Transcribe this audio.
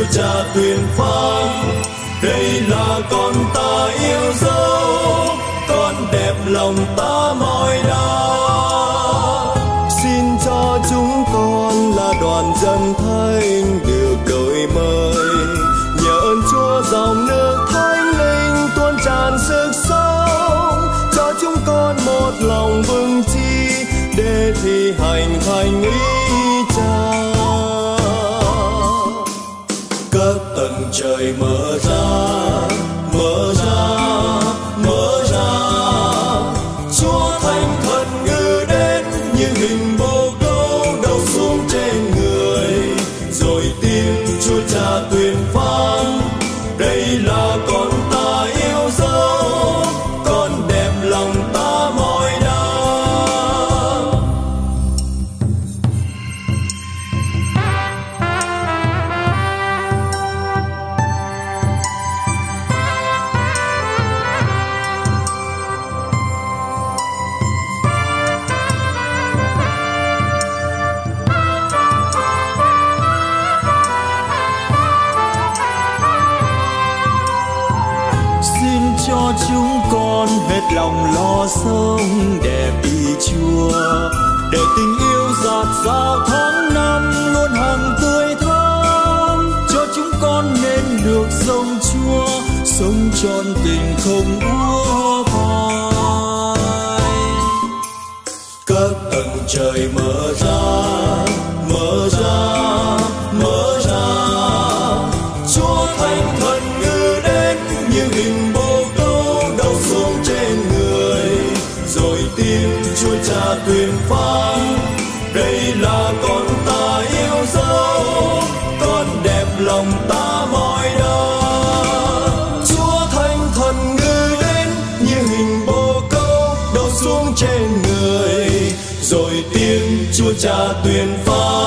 Chúa Cha tuyên phán, đây là con ta yêu dấu, con đẹp lòng ta mọi đa. Xin cho chúng con là đoàn dân thánh được đổi mới, nhờ ơn Chúa dòng nước thánh linh tuôn tràn sức sống, cho chúng con một lòng vững chí để thi hành thành ý Cha. Các tầng trời mở ra, mở ra, mở ra, Chúa Thánh Thần ngự đến như hình bồ câu đầu xuống trên người, rồi tiếng Chúa Cha tuyên phán, đây là con ta yêu dấu, con đẹp lòng ta mọi đa. Cho chúng con hết lòng lo sống đẹp ý Chúa, để tình yêu dạt dào tháng năm luôn hằng tươi thắm, cho chúng con nên được dòng Chúa sống trọn tình không úa phai. Các tầng trời mở ra, mở ra, mở ra, Chúa Thánh Thần ngự đến như hình tiếng Chúa Cha tuyên phán, đây là con ta yêu dấu, con đẹp lòng ta mọi đa. Chúa Thánh Thần ngự đến như hình bồ câu đầu xuống trên người, rồi tiếng Chúa Cha tuyên phán,